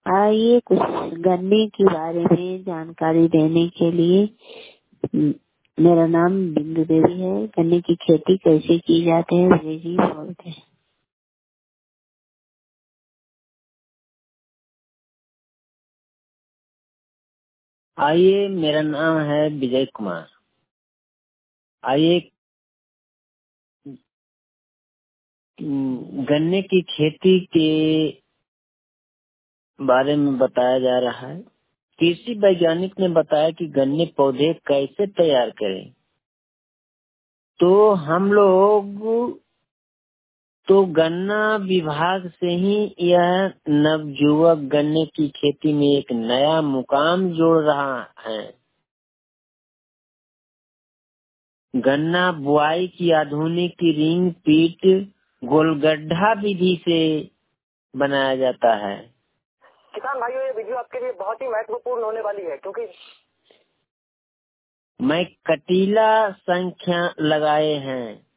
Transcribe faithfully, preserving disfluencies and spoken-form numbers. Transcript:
आइए कुछ गन्ने के बारे में जानकारी देने के लिए। म- मेरा नाम बिंदु देवी है। गन्ने की खेती कैसे की जाती है विजय जी बोलते हैं। आइए, मेरा नाम है विजय कुमार। आइए, गन्ने की खेती के बारे में बताया जा रहा है। कृषि वैज्ञानिक ने बताया कि गन्ने पौधे कैसे तैयार करें। तो हम लोग तो गन्ना विभाग से ही यह नवयुवक गन्ने की खेती में एक नया मुकाम जोड़ रहा है। गन्ना बुआई की आधुनिक रिंग पीट गोलगड्ढा विधि से बनाया जाता है। किसान भाइयों, ये वीडियो आपके लिए बहुत ही महत्वपूर्ण होने वाली है, क्योंकि मैं कटीला संख्या लगाए हैं।